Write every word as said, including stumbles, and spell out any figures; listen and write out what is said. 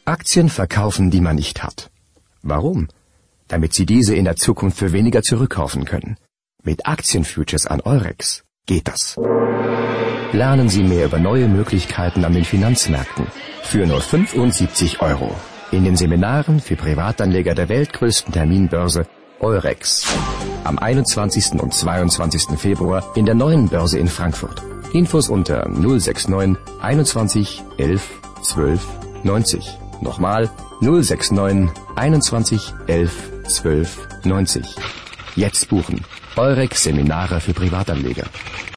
Aktien verkaufen, die man nicht hat. Warum? Damit Sie diese in der Zukunft für weniger zurückkaufen können. Mit Aktienfutures an Eurex geht das. Lernen Sie mehr über neue Möglichkeiten an den Finanzmärkten für nur fünfundsiebzig Euro. In den Seminaren für Privatanleger der weltgrößten Terminbörse Eurex. Am einundzwanzigsten und zweiundzwanzigsten Februar in der neuen Börse in Frankfurt. Infos unter null sechs neun einundzwanzig elf zwölf neunzig. Nochmal null sechs neun einundzwanzig elf zwölf neunzig. Jetzt buchen. Eurex Seminare für Privatanleger.